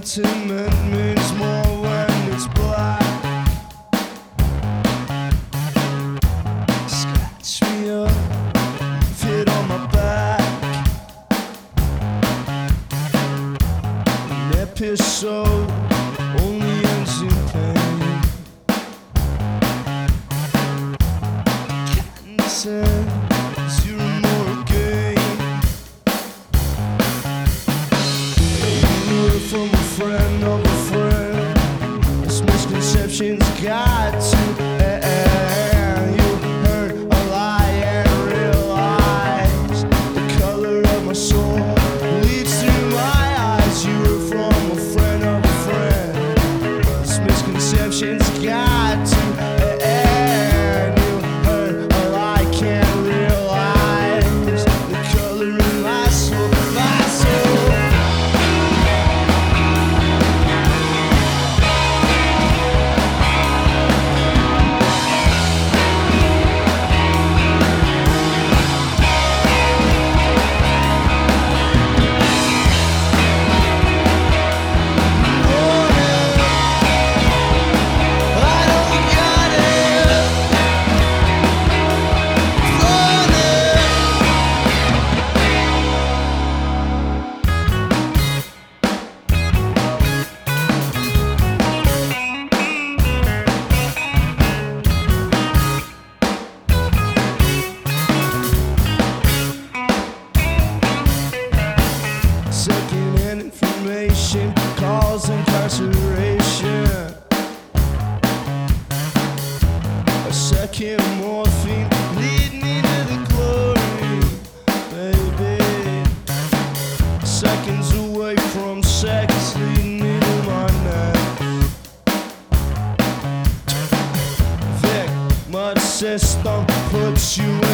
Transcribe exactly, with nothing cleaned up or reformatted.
sentiment means more when it's black. Scratch me up, fit on my back. An episode only ends in pain. Can't say zero more again. From a friend of a friend, this misconception's got to end. You heard a lie and realized the color of my soul leads through my eyes. You heard from a friend of a friend, this misconception's got to end. You heard a lie, can't realize the color in my soul, my soul. Second-hand information cause incarceration. A second morphine lead me to the glory, baby. Seconds away from sex lead me to my neck. Vic, mud system puts you